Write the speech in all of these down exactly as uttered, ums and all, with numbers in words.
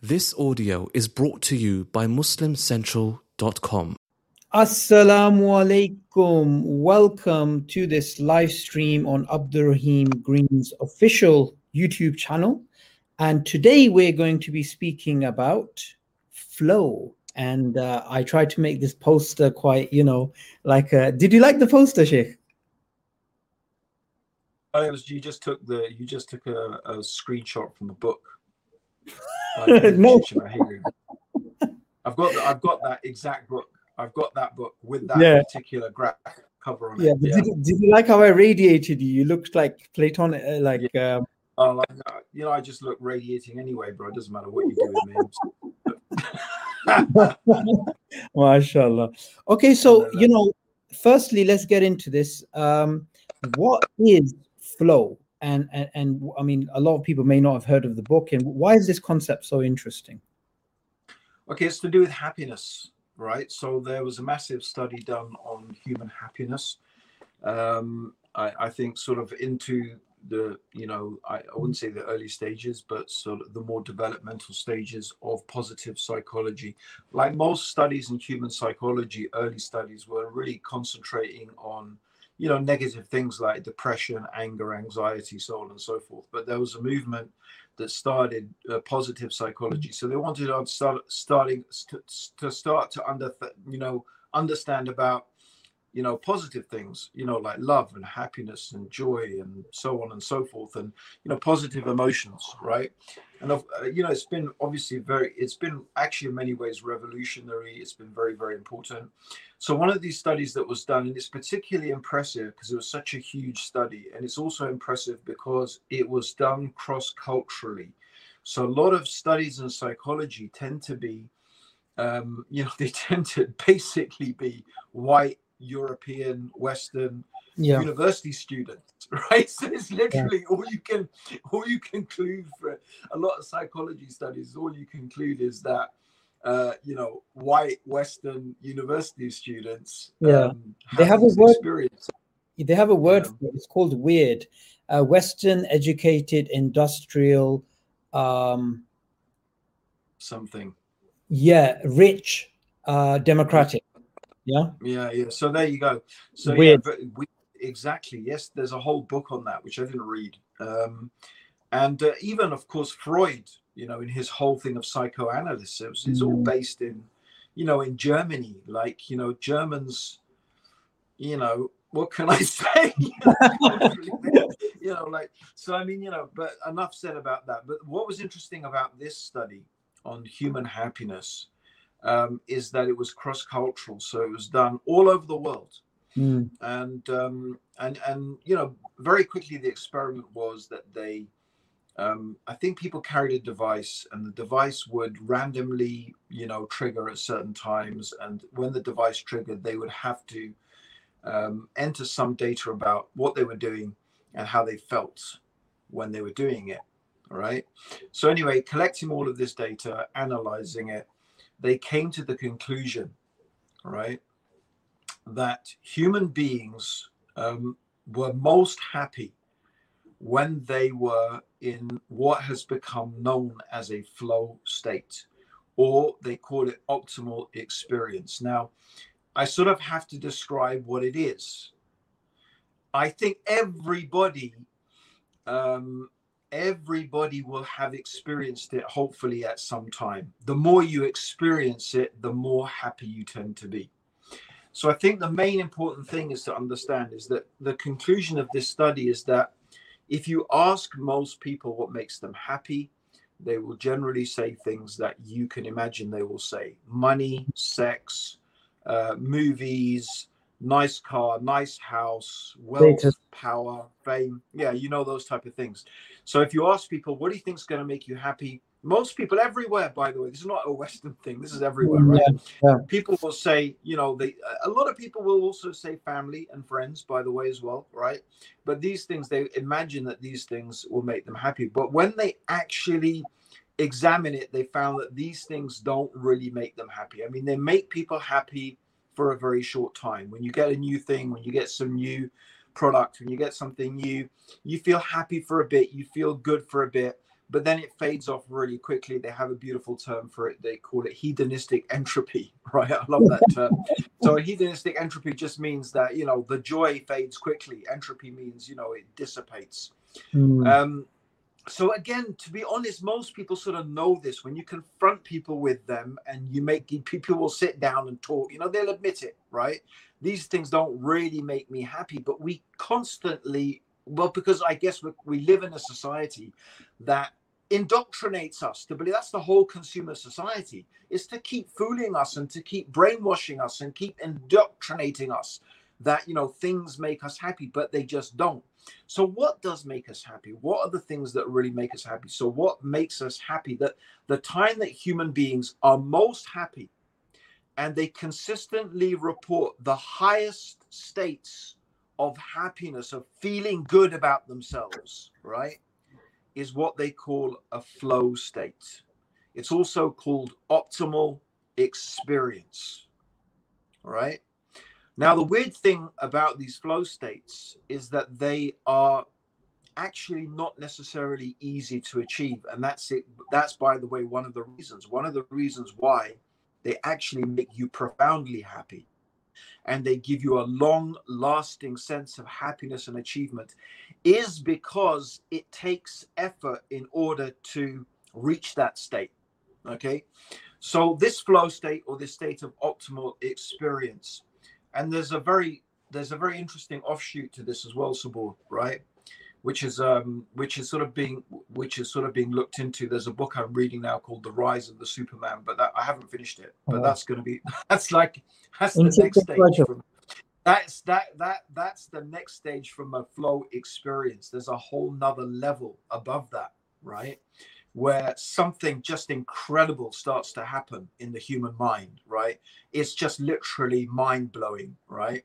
This audio is brought to you by muslim central dot com. Assalamu alaikum. Welcome to this live stream on Abdurrahim Green's official YouTube channel. And today we're going to be speaking about flow. And uh, I tried to make this poster quite, you know, like, uh, did you like the poster, Sheikh? Oh, it was, you just took the you just took a, a screenshot from the book. Like, No. I hear you. I've got the, I've got that exact book. I've got that book with that Yeah. particular graphic cover on Yeah. it. Did, Yeah. you, did you like how I radiated you? You looked like Platon, uh, like. Yeah. Um... Oh, like, you know, I just look radiating anyway, bro. It doesn't matter what you do with me. MashaAllah. Okay, so you know, firstly, let's get into this. Um, what is flow? And, and and I mean, a lot of people may not have heard of the book. And why is this concept so interesting? Okay, it's to do with happiness, right? So there was a massive study done on human happiness. Um, I, I think sort of into the, you know, I, I wouldn't say the early stages, but sort of the more developmental stages of positive psychology. Like most studies in human psychology, early studies were really concentrating on, you know, negative things like depression, anger, anxiety, so on and so forth. But there was a movement that started uh, positive psychology. So they wanted to start starting to, to start to under, you know, understand about, you know, positive things, you know, like love and happiness and joy and so on and so forth, and, you know, positive emotions, right? And, uh, you know, it's been obviously very, it's been actually in many ways revolutionary. It's been very, very important. So one of these studies that was done, and it's particularly impressive because it was such a huge study, and it's also impressive because it was done cross-culturally. So a lot of studies in psychology tend to be, um, you know, they tend to basically be white, European, Western, yeah. university students, right? So it's literally yeah. all you can, all you conclude for a lot of psychology studies. All you conclude is that, uh, you know, white Western university students, yeah, um, have they have a word. Experience. They have a word Yeah. for it. It's called weird. Uh, Western educated industrial, um, something. Yeah, rich, uh, democratic. Yeah. Yeah, yeah. So there you go. So Weird. yeah, we, exactly. Yes, there's a whole book on that which I didn't read. Um, and uh, even, of course, Freud, you know, in his whole thing of psychoanalysis, it's, it's all based in, you know, in Germany. Like, you know, Germans, you know, what can I say? You know, like, so I mean, you know, but enough said about that. But what was interesting about this study on human happiness um, is that it was cross-cultural. So it was done all over the world. Mm. And, um, and, and, you know, very quickly the experiment was that they, um, I think people carried a device, and the device would randomly, you know, trigger at certain times. And when the device triggered, they would have to um, enter some data about what they were doing and how they felt when they were doing it. All right. So anyway, collecting all of this data, analyzing it, they came to the conclusion, right, that human beings um, were most happy when they were in what has become known as a flow state, or they call it optimal experience. Now, I sort of have to describe what it is. I think everybody, um, everybody will have experienced it, hopefully at some time. The more you experience it, the more happy you tend to be. So I think the main important thing is to understand is that the conclusion of this study is that if you ask most people what makes them happy, they will generally say things that you can imagine they will say: money, sex, uh, movies, nice car, nice house, wealth, Data. power, fame. Yeah, you know, those type of things. So if you ask people, what do you think is going to make you happy? Most people everywhere, by the way, this is not a Western thing. This is everywhere, right? Yeah, yeah. People will say, you know, they, a lot of people will also say family and friends, by the way, as well, right? But these things, they imagine that these things will make them happy. But when they actually examine it, they found that these things don't really make them happy. I mean, they make people happy for a very short time. When you get a new thing, when you get some new product, when you get something new, you feel happy for a bit, you feel good for a bit, but then it fades off really quickly. They have a beautiful term for it. They call it hedonistic entropy, right? I love that term. So hedonistic entropy just means that, you know, the joy fades quickly. Entropy means, you know, it dissipates. Mm. Um, so again, to be honest, most people sort of know this. When you confront people with them and you make people will sit down and talk, you know, they'll admit it, right? These things don't really make me happy, but we constantly, well, because I guess we, we live in a society that indoctrinates us to believe. That's the whole consumer society, is to keep fooling us and to keep brainwashing us and keep indoctrinating us that, you know, things make us happy, but they just don't. So what does make us happy? What are the things that really make us happy? So what makes us happy? That the time that human beings are most happy and they consistently report the highest states of happiness, of feeling good about themselves, right, is what they call a flow state. It's also called optimal experience, right? Now, the weird thing about these flow states is that they are actually not necessarily easy to achieve. And that's it. That's, by the way, one of the reasons, one of the reasons why they actually make you profoundly happy. And they give you a long lasting sense of happiness and achievement is because it takes effort in order to reach that state. Okay. So this flow state, or this state of optimal experience, and there's a very, there's a very interesting offshoot to this as well, Sabur, right? Which is, um, which is sort of being, which is sort of being looked into. There's a book I'm reading now called The Rise of the Superman, but that, I haven't finished it, but oh. that's going to be, that's like, that's the next stage from, that's, that, that, that's the next stage from a flow experience. There's a whole nother level above that, right? Where something just incredible starts to happen in the human mind, right? It's just literally mind blowing, right?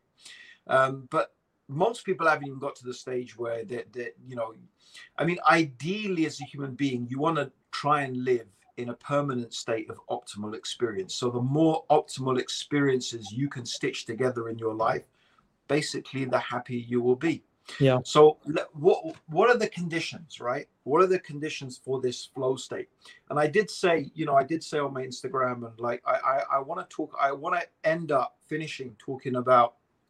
Um, but most people haven't even got to the stage where they, they, you know, I mean, ideally as a human being, you want to try and live in a permanent state of optimal experience. So the more optimal experiences you can stitch together in your life, basically the happier you will be. Yeah. So what what are the conditions, right? What are the conditions for this flow state? And I did say, you know, I did say on my Instagram, and like I I, I want to talk, I want to end up finishing talking about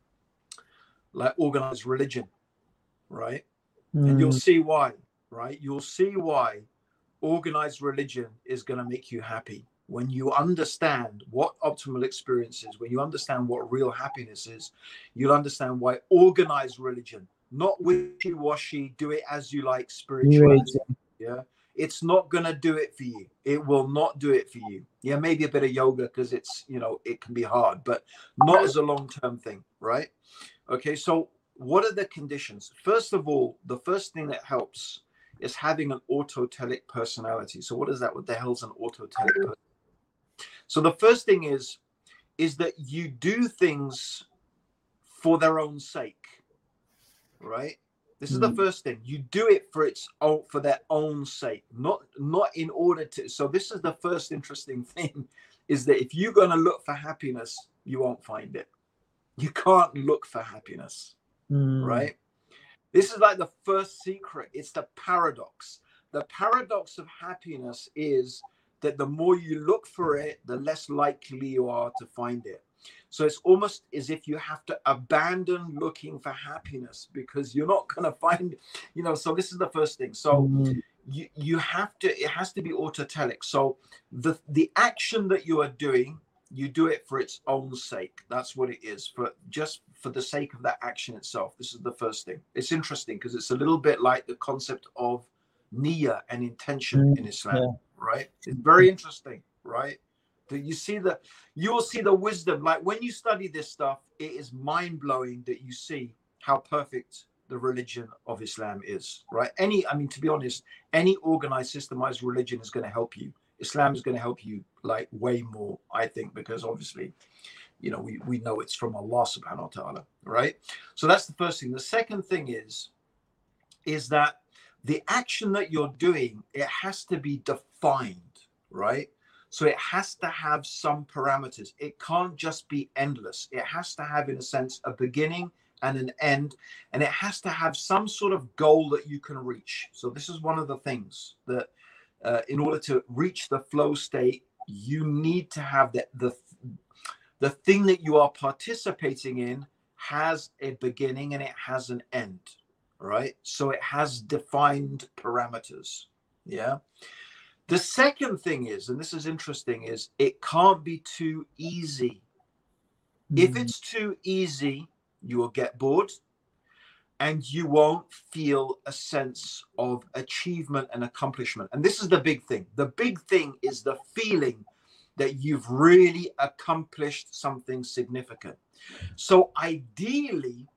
like organized religion, right? Mm. And you'll see why, right? You'll see why organized religion is going to make you happy. When you understand what optimal experience is, when you understand what real happiness is, you'll understand why organized religion, not wishy-washy, do it as you like spirituality, yeah, it's not going to do it for you. It will not do it for you. Yeah, maybe a bit of yoga because it's, you know, it can be hard, but not as a long-term thing, right? Okay, so what are the conditions? First of all, the first thing that helps is having an autotelic personality. So what is that? What the hell's an autotelic personality? So the first thing is, is that you do things for their own sake, right? This is mm. the first thing. You do it for its own, for their own sake, not, not in order to. So this is the first interesting thing, is that if you're going to look for happiness, you won't find it. You can't look for happiness, mm. right? This is like the first secret. It's the paradox. The paradox of happiness is that the more you look for it, the less likely you are to find it. So it's almost as if you have to abandon looking for happiness because you're not going to find, you know, so this is the first thing. So mm. you, you have to, it has to be autotelic. So the, the action that you are doing, you do it for its own sake. That's what it is, for just for the sake of that action itself. This is the first thing. It's interesting because it's a little bit like the concept of niyyah and intention mm. in Islam. Yeah. Right? It's very interesting, right? That you see the, you will see the wisdom. Like when you study this stuff, it is mind blowing that you see how perfect the religion of Islam is, right? Any, I mean, to be honest, any organized, systemized religion is going to help you. Islam is going to help you like way more, I think, because obviously, you know, we, we know it's from Allah subhanahu wa ta'ala, right? So that's the first thing. The second thing is, is that the action that you're doing, it has to be defined, right? So it has to have some parameters. It can't just be endless. It has to have, in a sense, a beginning and an end, and it has to have some sort of goal that you can reach. So this is one of the things that uh, in order to reach the flow state, you need to have that the the thing that you are participating in has a beginning and it has an end, right? So it has defined parameters. Yeah. The second thing is, and this is interesting, is it can't be too easy. Mm. If it's too easy, you will get bored and you won't feel a sense of achievement and accomplishment. And this is the big thing. The big thing is the feeling that you've really accomplished something significant. So ideally,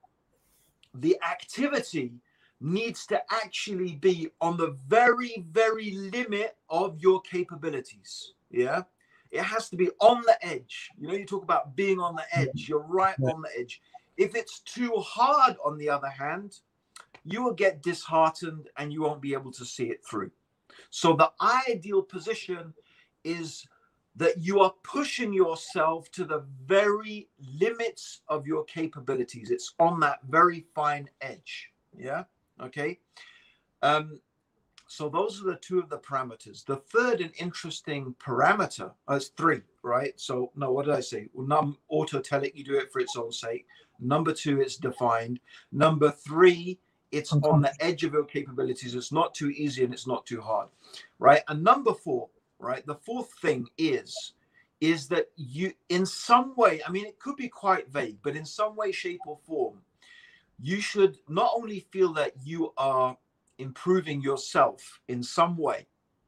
the activity needs to actually be on the very, very limit of your capabilities. Yeah. It has to be on the edge. You know, you talk about being on the edge. You're right yeah. on the edge. If it's too hard, on the other hand, you will get disheartened and you won't be able to see it through. So the ideal position is that you are pushing yourself to the very limits of your capabilities. It's on that very fine edge. Yeah. Okay. Um, so those are the two of the parameters. The third and interesting parameter, oh, it's three, right? So no, what did I say? Well, num autotelic, you do it for its own sake. Number two, it's defined. Number three, it's okay. on the edge of your capabilities. It's not too easy and it's not too hard, right? And number four, right? The fourth thing is, is that you, in some way, I mean, it could be quite vague, but in some way, shape or form, you should not only feel that you are improving yourself in some way,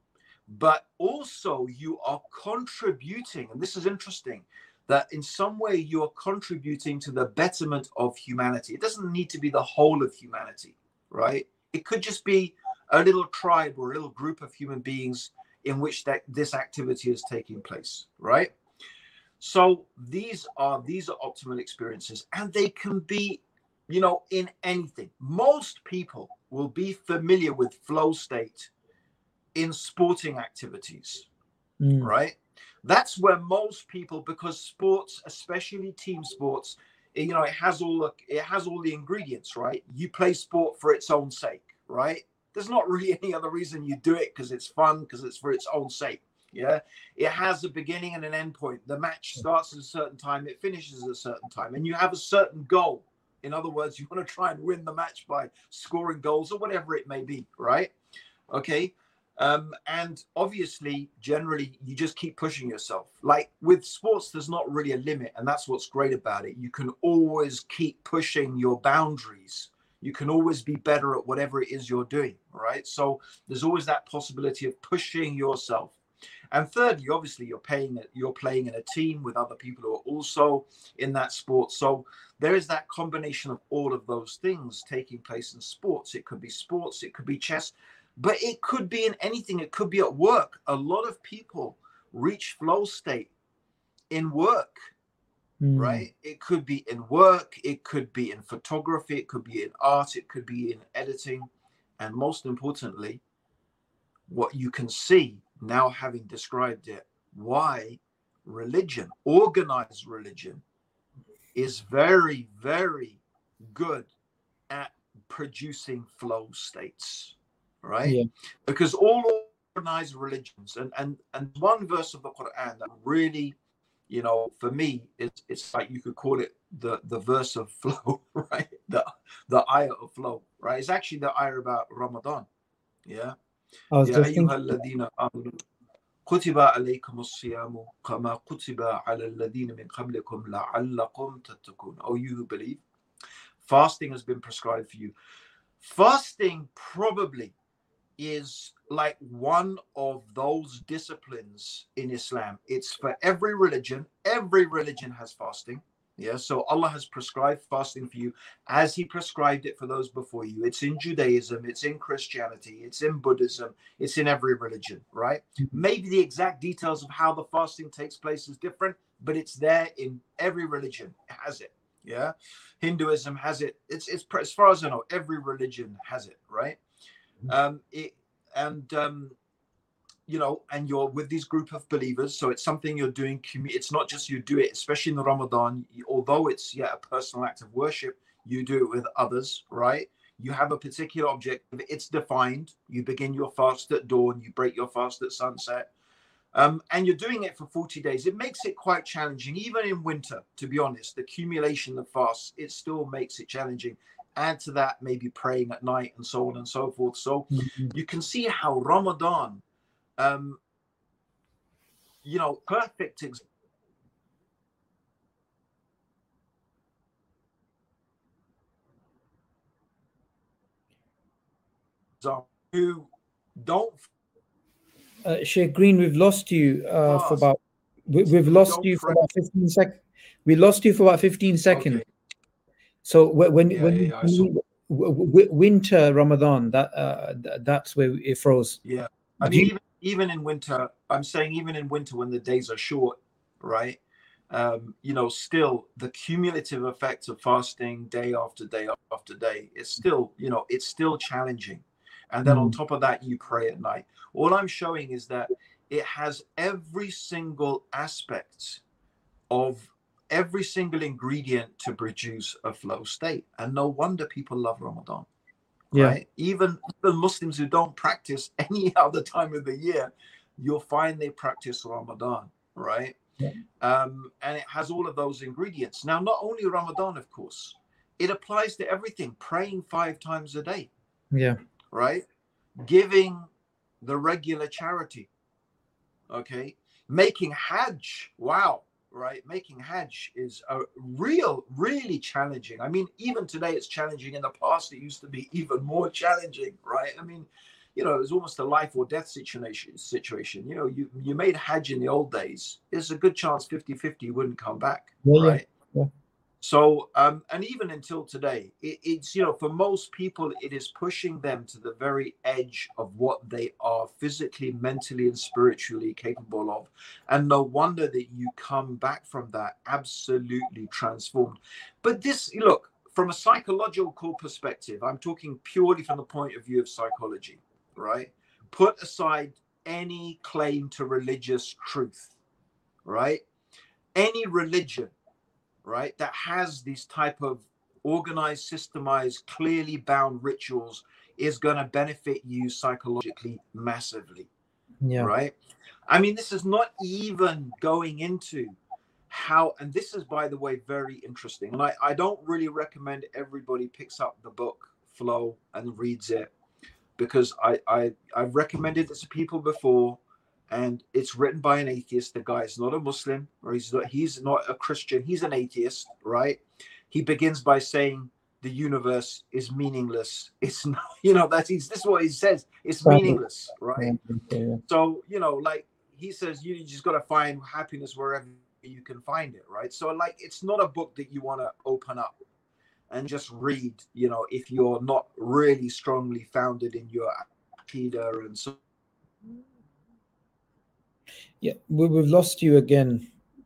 but also you are contributing, and this is interesting, that in some way you are contributing to the betterment of humanity. It doesn't need to be the whole of humanity, right? It could just be a little tribe or a little group of human beings in which that this activity is taking place, right? So these are these are optimal experiences, and they can be, you know, in anything. Most people will be familiar with flow state in sporting activities, mm. right? That's where most people, because sports, especially team sports, you know, it has all the, it has all the ingredients, right? You play sport for its own sake, right? There's not really any other reason you do it, because it's fun, because it's for its own sake. Yeah, it has a beginning and an end point. The match starts at a certain time, it finishes at a certain time, and you have a certain goal. In other words, you want to try and win the match by scoring goals or whatever it may be, right? Okay. Um, and obviously, generally, you just keep pushing yourself. Like with sports, there's not really a limit. And that's what's great about it. You can always keep pushing your boundaries. You can always be better at whatever it is you're doing, right? So there's always that possibility of pushing yourself. And thirdly, obviously, you're paying you're playing in a team with other people who are also in that sport. So there is that combination of all of those things taking place in sports. It could be sports, it could be chess, but it could be in anything. It could be at work. A lot of people reach flow state in work, mm. right? It could be in work, it could be in photography, it could be in art, it could be in editing. And most importantly, what you can see now, having described it, why religion, organized religion, is very, very good at producing flow states, right? Yeah. Because all organized religions, and, and, and one verse of the Quran that really, you know, for me, it's, it's like you could call it the, the verse of flow, right? The, the ayah of flow, right? It's actually the ayah about Ramadan, yeah? يا أيها الذين آمنوا كتب عليكم الصيام كما كتب على الذين من قبلكم لعلكم تتقون. Oh, you who believe, fasting has been prescribed for you. Fasting probably is like one of those disciplines in Islam. It's for every religion. Every religion has fasting. Yeah, so Allah has prescribed fasting for you as he prescribed it for those before you. It's in Judaism, it's in Christianity, it's in Buddhism, it's in every religion, right? Maybe the exact details of how the fasting takes place is different, but it's there in every religion. It has it, yeah? Hinduism has it. It's, it's as far as I know, every religion has it, right? Um, it and um, you know, and you're with this group of believers, so it's something you're doing. It's not just you do it, especially in the Ramadan. Although it's yeah a personal act of worship, you do it with others, right? You have a particular objective. It's defined. You begin your fast at dawn. You break your fast at sunset. Um, and you're doing it for forty days. It makes it quite challenging, even in winter, to be honest. The accumulation of fasts, it still makes it challenging. Add to that, maybe praying at night and so on and so forth. So mm-hmm. you can see how Ramadan, um, you know, perfect example. Who don't uh, Sheikh Green, we've lost you uh, for about we, we've lost you for about fifteen seconds. We lost you for about fifteen seconds. Okay. So when yeah, when yeah, you, w- winter Ramadan, that uh, that's where it froze. Yeah, I mean, even, even in winter, I'm saying even in winter when the days are short, right? Um, you know, still the cumulative effects of fasting day after day after day, it's still, you know, it's still challenging. And then mm. on top of that, you pray at night. All I'm showing is that it has every single aspect of every single ingredient to produce a flow state. And no wonder people love Ramadan, yeah. right? Even the Muslims who don't practice any other time of the year, you'll find they practice Ramadan, right? Yeah. Um, and it has all of those ingredients. Now, not only Ramadan, of course, it applies to everything. Praying five times a day. Yeah. Right? Giving the regular charity. Okay. Making Hajj. Wow. Right. Making Hajj is a real, really challenging. I mean, even today it's challenging. In the past, it used to be even more challenging. Right. I mean, you know, it was almost a life or death situation. situation. You know, you, you made Hajj in the old days. There's a good chance fifty fifty you wouldn't come back. Yeah, right. Yeah. So, um, and even until today, it, it's, you know, for most people, it is pushing them to the very edge of what they are physically, mentally, and spiritually capable of. And no wonder that you come back from that absolutely transformed. But this, look, from a psychological perspective, I'm talking purely from the point of view of psychology, right? Put aside any claim to religious truth, right? Any religion, right, that has these type of organized, systemized, clearly bound rituals is going to benefit you psychologically massively. Yeah. Right. I mean, this is not even going into how, and this is, by the way, very interesting. And I, I don't really recommend everybody picks up the book Flow and reads it, because I, I, I've recommended it to people before. And it's written by an atheist. The guy is not a Muslim, or he's not, he's not a Christian. He's an atheist, right? He begins by saying the universe is meaningless. It's not, you know, that's he's, this is what he says. It's meaningless, right? Yeah. So, you know, like he says, you just got to find happiness wherever you can find it, right? So, like, it's not a book that you want to open up and just read, you know, if you're not really strongly founded in your aqidah and so. Yeah, we, we've lost you again.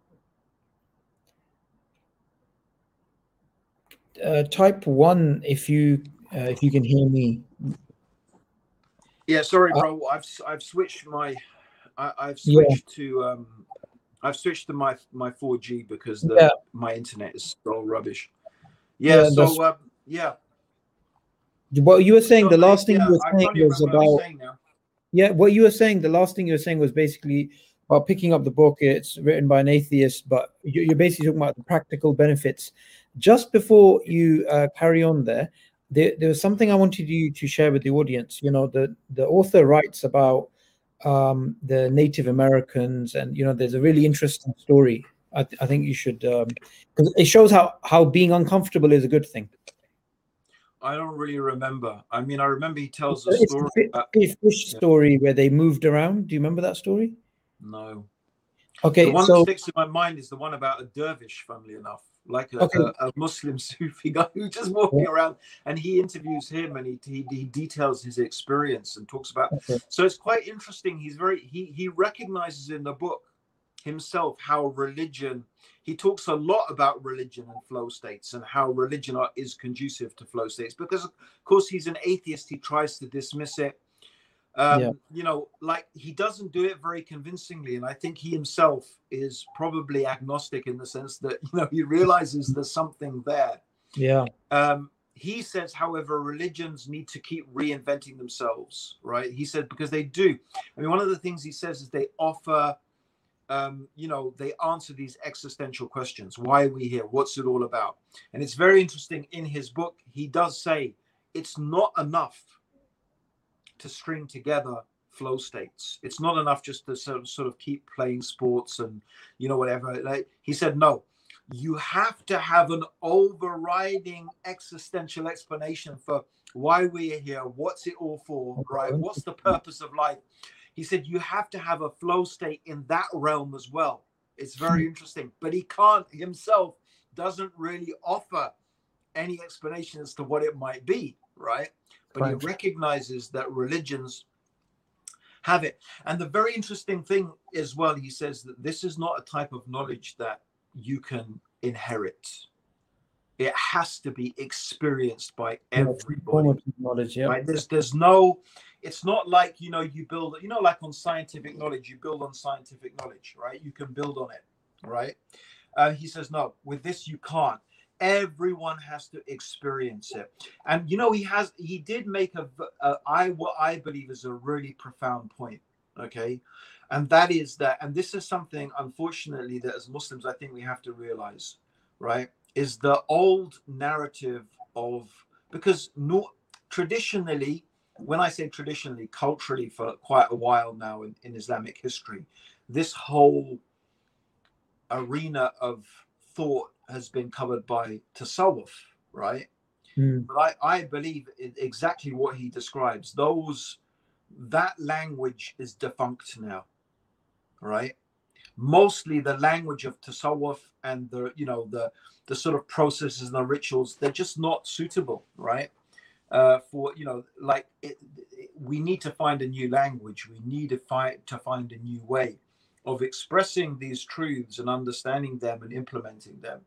Uh, type one if you uh, if you can hear me. Yeah, sorry, bro. Uh, I've I've switched my I, I've switched yeah. to um I've switched to my my four G because the yeah. my internet is so rubbish. Yeah, yeah so um, yeah. What you were saying, so the last thing yeah, you were saying was about. Yeah, what you were saying, the last thing you were saying was basically about picking up the book. It's written by an atheist, but you're basically talking about the practical benefits. Just before you uh, carry on there, there, there was something I wanted you to share with the audience. You know, the, the author writes about um, the Native Americans, and, you know, there's a really interesting story. I, th- I think you should, because um, it shows how, how being uncomfortable is a good thing. I don't really remember. I mean, I remember he tells a it's story. The about, fish, fish yeah. story where they moved around. Do you remember that story? No. Okay. The one so, that sticks in my mind is the one about a dervish, funnily enough, like a, okay. a, a Muslim Sufi guy who's just walking yeah. around, and he interviews him, and he, he he details his experience and talks about. Okay. So it's quite interesting. He's very he he recognizes in the book himself how religion. He talks a lot about religion and flow states, and how religion are, is conducive to flow states, because of course he's an atheist. He tries to dismiss it. Um, yeah. You know, like, he doesn't do it very convincingly. And I think he himself is probably agnostic in the sense that, you know, he realizes there's something there. Yeah. Um, he says, however, religions need to keep reinventing themselves, right? He said, because they do. I mean, one of the things he says is they offer, um, you know, they answer these existential questions. Why are we here? What's it all about? And it's very interesting. In his book, he does say it's not enough to string together flow states. It's not enough just to sort of, sort of keep playing sports and, you know, whatever. Like, he said, no, you have to have an overriding existential explanation for why we're here, what's it all for, right? What's the purpose of life? He said you have to have a flow state in that realm as well. It's very interesting, but he can't himself, doesn't really offer any explanation as to what it might be, right? But right. He recognizes that religions have it. And the very interesting thing as well, he says that this is not a type of knowledge that you can inherit. It has to be experienced by everybody. Knowledge, yeah. Right? There's there's no, it's not like, you know, you build, you know, like on scientific knowledge, you build on scientific knowledge, right? You can build on it, right? Uh, he says, no, with this you can't. Everyone has to experience it. And, you know, he has, he did make a, a I, what I believe is a really profound point, okay? And that is that, and this is something, unfortunately, that as Muslims, I think we have to realize, right, is the old narrative of, because no, traditionally, when I say traditionally, culturally, for quite a while now in, in Islamic history, this whole arena of thought has been covered by tasawwuf, right? Mm. But I, I believe exactly what he describes. Those, that language is defunct now. Right, mostly the language of tasawwuf and the, you know, the the sort of processes and the rituals, they're just not suitable, right? Uh, for, you know, like it, it, we need to find a new language. We need to find to find a new way of expressing these truths and understanding them and implementing them.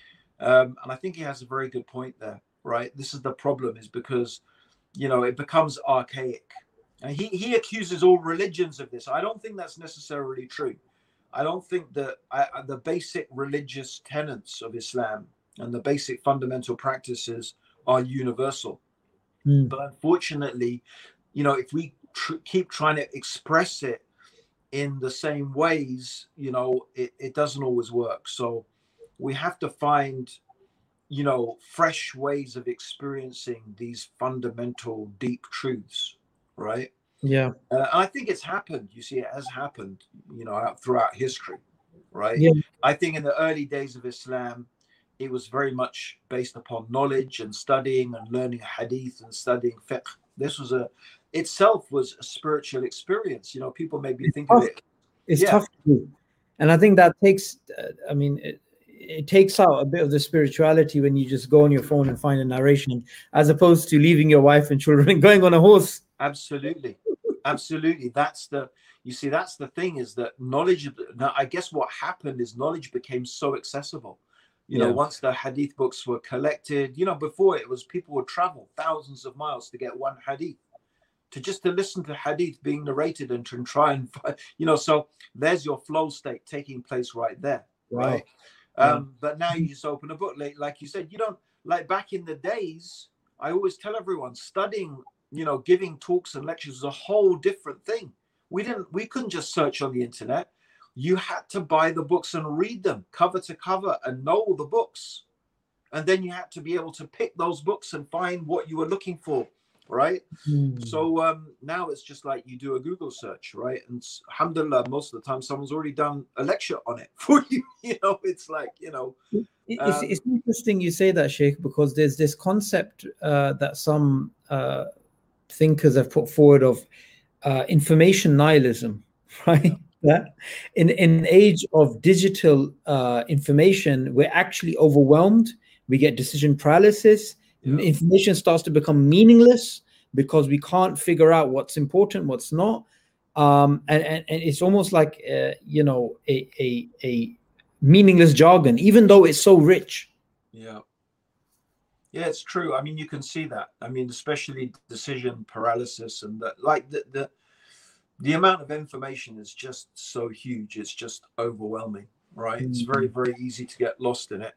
Um, and I think he has a very good point there, right? This is the problem, is because, you know, it becomes archaic. And he, he accuses all religions of this. I don't think that's necessarily true. I don't think that I, the basic religious tenets of Islam and the basic fundamental practices are universal. Mm. But unfortunately, you know, if we tr- keep trying to express it in the same ways, you know, it, it doesn't always work. So we have to find, you know, fresh ways of experiencing these fundamental deep truths. Right. Yeah. Uh, I think it's happened. You see, it has happened, you know, throughout history. Right. Yeah. I think in the early days of Islam, it was very much based upon knowledge and studying and learning hadith and studying fiqh. This was a, itself was a spiritual experience. You know, people maybe it's think tough. of it. It's yeah. tough to do. And I think that takes, uh, I mean, it, it takes out a bit of the spirituality when you just go on your phone and find a narration, as opposed to leaving your wife and children and going on a horse. Absolutely. Absolutely. That's the, you see, that's the thing, is that knowledge, now I guess what happened is knowledge became so accessible. You know, yeah. Once the hadith books were collected, you know, before it was people would travel thousands of miles to get one hadith, to just to listen to hadith being narrated and to try and, you know, so there's your flow state taking place right there. Wow. Right. Um, yeah. But now you just open a book, like, like you said, you don't, like back in the days, I always tell everyone, studying, you know, giving talks and lectures was a whole different thing. We didn't, we couldn't just search on the internet. You had to buy the books and read them cover to cover and know the books. And then you had to be able to pick those books and find what you were looking for. Right. Mm. So um, now it's just like you do a Google search, right? And alhamdulillah, most of the time someone's already done a lecture on it for you. You know, it's like, you know. Um, it's, it's interesting you say that, Sheikh, because there's this concept uh, that some uh, thinkers have put forward of uh, information nihilism, right? Yeah. In, in an age of digital uh, information, we're actually overwhelmed. We get decision paralysis. Yeah. Information starts to become meaningless because we can't figure out what's important, what's not. Um, and, and, and it's almost like, uh, you know, a, a, a meaningless jargon, even though it's so rich. Yeah. Yeah, it's true. I mean, you can see that. I mean, especially decision paralysis and that, like the, the, the amount of information is just so huge. It's just overwhelming, right? Mm-hmm. It's very, very easy to get lost in it.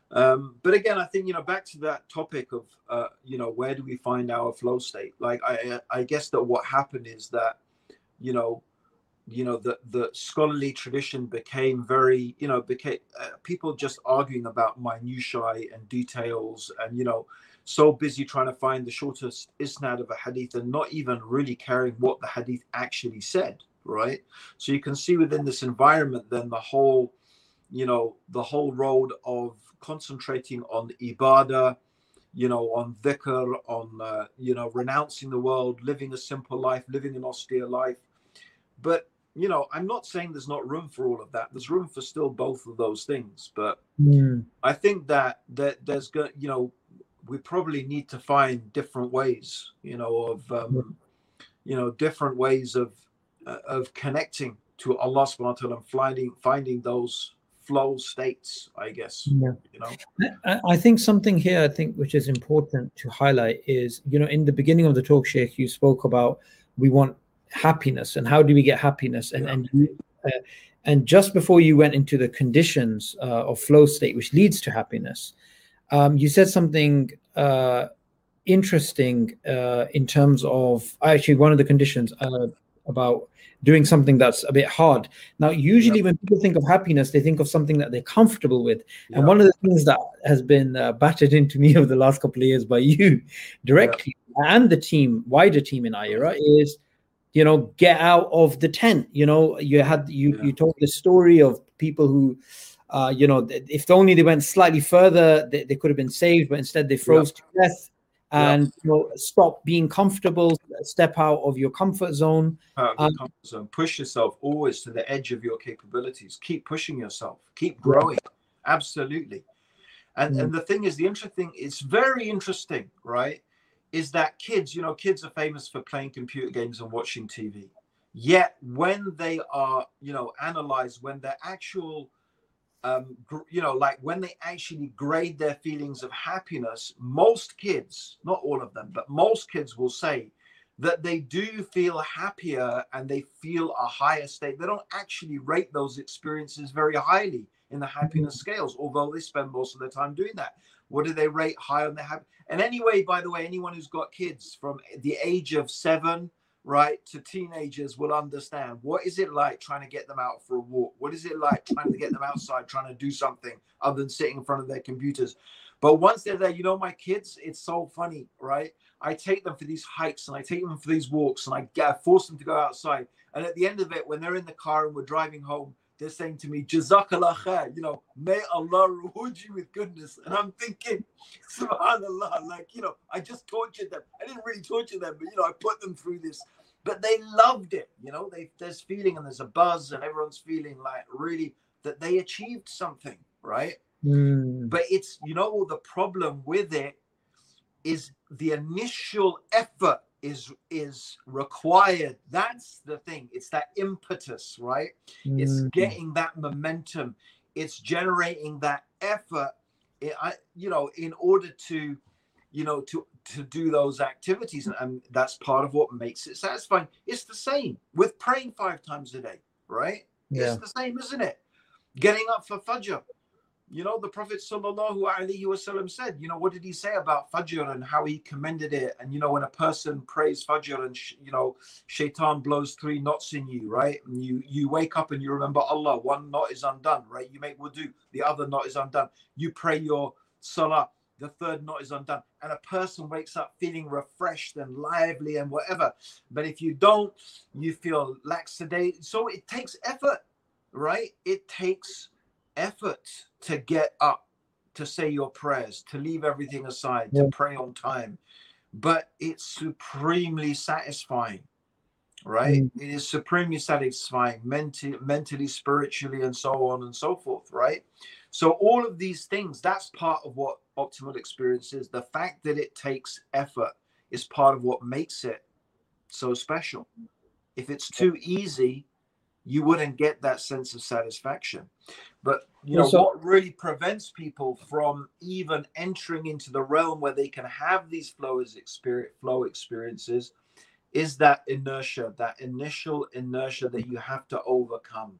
Um, but again, I think, you know, back to that topic of, uh, you know, where do we find our flow state? Like, I, I guess that what happened is that, you know, you know, the, the scholarly tradition became very, you know, became uh, people just arguing about minutiae and details and, you know, so busy trying to find the shortest isnad of a hadith and not even really caring what the hadith actually said, right? So you can see within this environment, then the whole, you know, the whole road of concentrating on ibadah, you know, on dhikr, on, uh, you know, renouncing the world, living a simple life, living an austere life. But, you know, I'm not saying there's not room for all of that. There's room for still both of those things. But Mm. I think that, that there's, go- you know, we probably need to find different ways, you know, of, um, you know, different ways of, uh, of connecting to Allah subhanahu wa ta'ala and finding, finding those flow states, I guess, Yeah. you know. I, I think something here, I think, which is important to highlight is, you know, in the beginning of the talk, Sheikh, you spoke about we want happiness and how do we get happiness, and Yeah. and you, uh, and just before you went into the conditions uh, of flow state, which leads to happiness, um, you said something uh, interesting uh, in terms of actually one of the conditions uh, about doing something that's a bit hard. Now, usually Yep. when people think of happiness, they think of something that they're comfortable with. And Yep. one of the things that has been uh, battered into me over the last couple of years by you directly and the team, wider team in Ayera, is, you know, get out of the tent. You know, you had you Yeah. you told the story of people who, uh, you know, if only they went slightly further, they, they could have been saved, but instead they froze to death. And you know, stop being comfortable, step out of your comfort zone. Out of your Um, comfort zone. Push yourself always to the edge of your capabilities. Keep pushing yourself. Keep Yeah. growing. Absolutely. And Mm. and the thing is, the interesting, it's very interesting, right? Is that kids, you know, kids are famous for playing computer games and watching T V. Yet when they are, you know, analyzed, when their actual um, gr- you know, like when they actually grade their feelings of happiness, most kids, not all of them, but most kids will say that they do feel happier and they feel a higher state. They don't actually rate those experiences very highly in the happiness scales, although they spend most of their time doing that. What do they rate high on their happy? And anyway, by the way, anyone who's got kids from the age of seven right to teenagers will understand what is it like trying to get them out for a walk, what is it like trying to get them outside, trying to do something other than sitting in front of their computers. But once they're there, you know, my kids, it's so funny, right? I take them for these hikes and I take them for these walks and I get, force them to go outside, and at the end of it, when they're in the car and we're driving home, they're saying to me, Jazakallah khair, you know, may Allah reward you with goodness. And I'm thinking, subhanallah, like, you know, I just tortured them. I didn't really torture them, but, you know, I put them through this. But they loved it, you know, they, there's feeling and there's a buzz and everyone's feeling like really that they achieved something, right? Mm. But it's, you know, the problem with it is the initial effort is is required. That's the thing. It's that impetus, right? Mm. It's getting that momentum. It's generating that effort. It, I, you know, in order to, you know, to to do those activities, and, and that's part of what makes it satisfying. It's the same with praying five times a day, right? Yeah. It's the same, isn't it? Getting up for Fajr. You know, the Prophet sallallahu alaihi wasallam said, you know, what did he say about Fajr and how he commended it? And, you know, when a person prays Fajr and, sh- you know, shaitan blows three knots in you, right? And you, you wake up and you remember Allah, one knot is undone, right? You make wudu, the other knot is undone. You pray your salah, the third knot is undone. And a person wakes up feeling refreshed and lively and whatever. But if you don't, you feel laxadated. So it takes effort, right? It takes effort to get up, to say your prayers, to leave everything aside, Yeah. to pray on time. But it's supremely satisfying, right? Mm. It is supremely satisfying mentally, mentally, spiritually, and so on and so forth, right? So all of these things, that's part of what optimal experience is. The fact that it takes effort is part of what makes it so special. If it's too easy, you wouldn't get that sense of satisfaction. But, you know, Also, what really prevents people from even entering into the realm where they can have these flow experience, flow experiences is that inertia, that initial inertia that you have to overcome,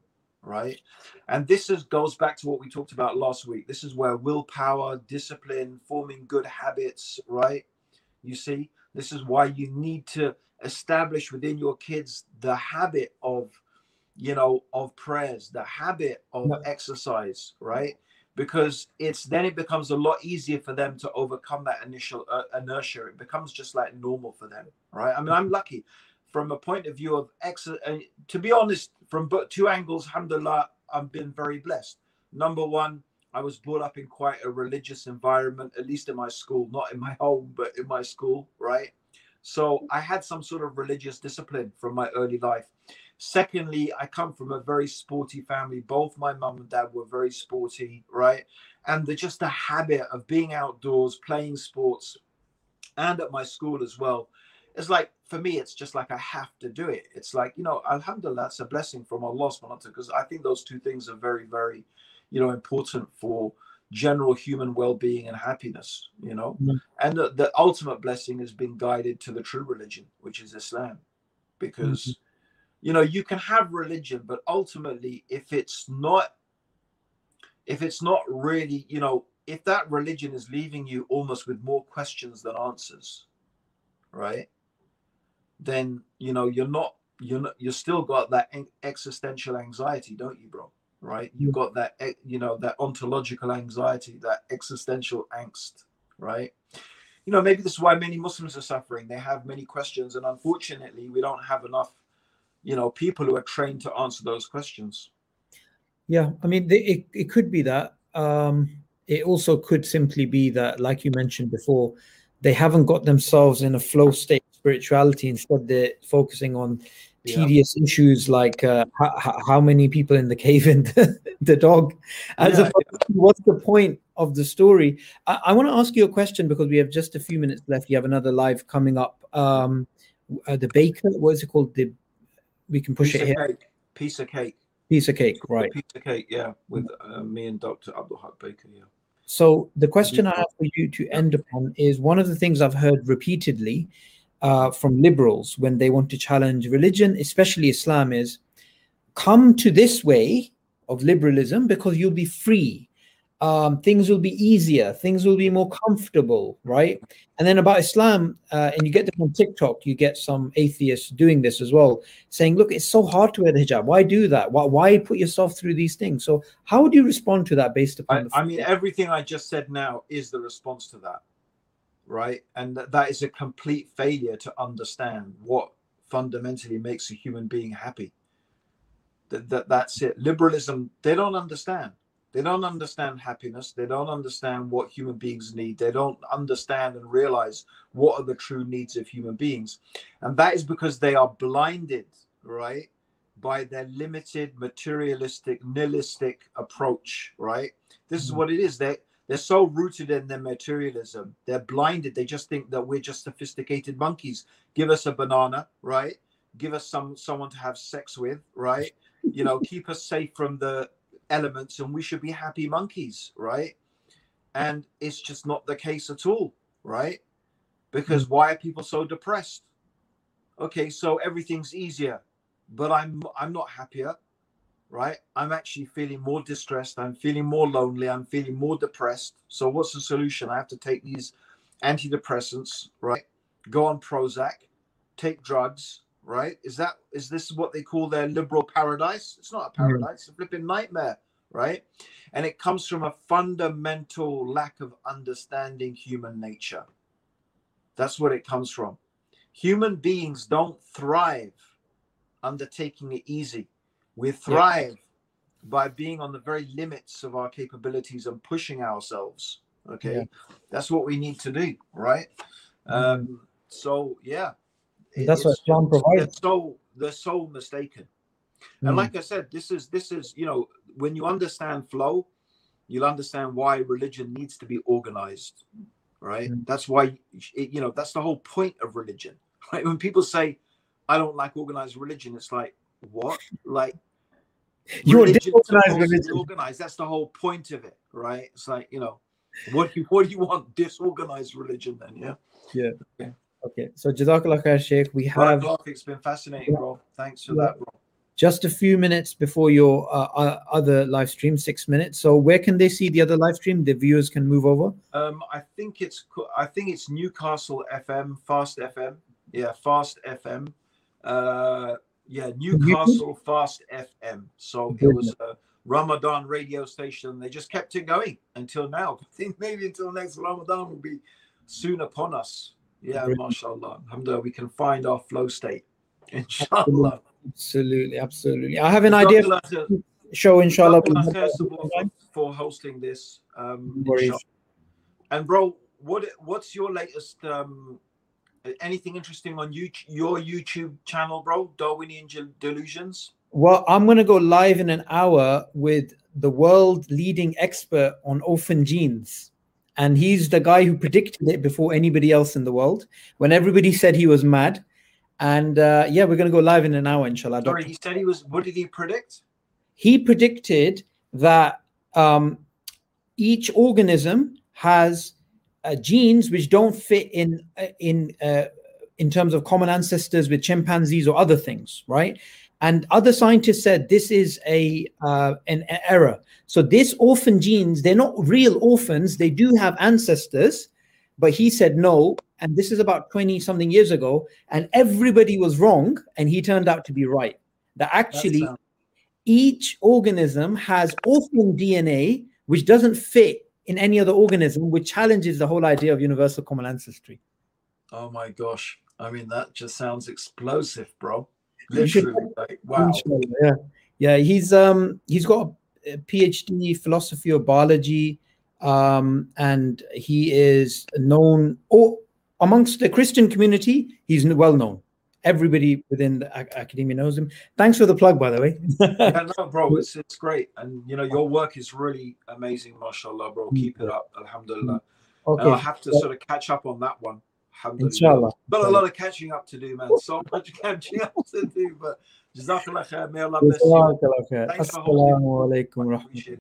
right? And this is goes back to what we talked about last week. This is where willpower, discipline, forming good habits, right? You see, this is why you need to establish within your kids the habit of, you know, of prayers, the habit of Yeah. exercise, right? Because it's then it becomes a lot easier for them to overcome that initial uh, inertia. It becomes just like normal for them, right? I mean, I'm lucky from a point of view of ex. Uh, to be honest, from two angles, alhamdulillah, I've been very blessed. Number one, I was brought up in quite a religious environment, at least in my school, not in my home, but in my school, right? So I had some sort of religious discipline from my early life. Secondly, I come from a very sporty family. Both my mum and dad were very sporty, right? And the, just the habit of being outdoors, playing sports, and at my school as well. It's like, for me, it's just like I have to do it. It's like, you know, alhamdulillah, that's a blessing from Allah subhanahu wa ta'ala, because I think those two things are very, very, you know, important for general human well-being and happiness, you know. Mm-hmm. And the, the ultimate blessing has been guided to the true religion, which is Islam, because mm-hmm. you know, you can have religion, but ultimately, if it's not, if it's not really, you know, if that religion is leaving you almost with more questions than answers, right? Then, you know, you're not, you're not, you're still got that existential anxiety, don't you, bro? Right? You've got that, you know, that ontological anxiety, that existential angst, right? You know, maybe this is why many Muslims are suffering. They have many questions, and unfortunately, we don't have enough, you know, people who are trained to answer those questions. Yeah, I mean, they, it, it could be that. Um, it also could simply be that, like you mentioned before, they haven't got themselves in a flow state of spirituality. Instead, they're focusing on yeah. tedious issues like uh, how, how many people in the cave and the, the dog. As yeah, yeah. What's the point of the story? I, I want to ask you a question because we have just a few minutes left. You have another live coming up. Um, uh, the baker, what is it called? The We can push piece it of here. Cake. Piece of cake. Piece of cake, right. Piece of cake, yeah, with uh, me and Doctor Abdul Haq Baker, yeah. So the question I have for you to end upon is one of the things I've heard repeatedly uh, from liberals when they want to challenge religion, especially Islam, is come to this way of liberalism because you'll be free. Um, things will be easier, things will be more comfortable, right? And then about Islam, uh, and you get them on TikTok, you get some atheists doing this as well, saying, look, it's so hard to wear the hijab. Why do that? Why, why put yourself through these things? So how would you respond to that based upon I, the I mean, everything I just said now is the response to that, right? And that, that is a complete failure to understand what fundamentally makes a human being happy. That, that That's it. Liberalism, they don't understand. They don't understand happiness. They don't understand what human beings need. They don't understand and realize what are the true needs of human beings. And that is because they are blinded, right, by their limited, materialistic, nihilistic approach, right? This is what it is. They, they're so rooted in their materialism. They're blinded. They just think that we're just sophisticated monkeys. Give us a banana, right? Give us some someone to have sex with, right? You know, keep us safe from the elements and we should be happy monkeys, right? And it's just not the case at all, right? Because mm. why are people so depressed? Okay, so everything's easier, but I'm I'm not happier, right? I'm actually feeling more distressed. I'm feeling more lonely. I'm feeling more depressed. So what's the solution? I have to take these antidepressants, right? Go on Prozac, take drugs, right? Is that is this what they call their liberal paradise? It's not a paradise, mm. it's a flipping nightmare, right? And it comes from a fundamental lack of understanding human nature. That's what it comes from. Human beings don't thrive under taking it easy. We thrive yeah. by being on the very limits of our capabilities and pushing ourselves. Okay, yeah. That's what we need to do, right? Mm. Um, so yeah. That's what Islam provides. They're so they're so mistaken. Mm. And like I said, this is this is you know, when you understand flow, you'll understand why religion needs to be organized, right? Mm. That's why it, you know, that's the whole point of religion, right? When people say, "I don't like organized religion," it's like, what? Like you're disorganized religion. Organized. That's the whole point of it, right? It's like, you know, what do you what do you want? Disorganized religion, then? Yeah. Yeah. Okay. Okay, so Jazakallah khair, Sheikh. We have. It's been fascinating, bro. Thanks for yeah. that, bro. just a few minutes before your uh, uh, other live stream, six minutes. So where can they see the other live stream? The viewers can move over. Um, I think it's co- I think it's Newcastle F M, Fast F M. Yeah, Fast F M. Uh, yeah, Newcastle Fast F M. So it was a Ramadan radio station. They just kept it going until now. I think maybe until next Ramadan will be soon upon us. Yeah, Brilliant. mashallah. Alhamdulillah, we can find our flow state. Inshallah. Absolutely, absolutely. I have an idea for the show, inshallah. For, for hosting this. Um, inshallah. And bro, what what's your latest um anything interesting on you, your YouTube channel, bro? Darwinian Delusions? Well, I'm going to go live in an hour with the world leading expert on orphan genes. And he's the guy who predicted it before anybody else in the world, when everybody said he was mad. And uh, yeah, we're going to go live in an hour, inshallah. Sorry, he said he was, what did he predict? He predicted that um, each organism has uh, genes which don't fit in in uh, in terms of common ancestors with chimpanzees or other things, right? And other scientists said this is a uh, an error. So these orphan genes, they're not real orphans. They do have ancestors, but he said no. And this is about twenty something years ago, and everybody was wrong, and he turned out to be right. That actually That's, uh... each organism has orphan D N A which doesn't fit in any other organism, which challenges the whole idea of universal common ancestry. Oh my gosh. I mean, that just sounds explosive, bro. Literally, like, wow. Yeah, yeah. He's um he's got a PhD philosophy of biology, um, and he is known or amongst the Christian community. He's well known. Everybody within the ac- academia knows him. Thanks for the plug, by the way. Yeah, no, bro, it's it's great, and you know your work is really amazing, mashallah, bro. Keep it up, alhamdulillah. Okay, and I'll have to sort of catch up on that one. Inshallah. Got a lot of catching up to do, man. So much catching up to do, but Jazakallah khair. May Allah bless you. Assalamu alaikum.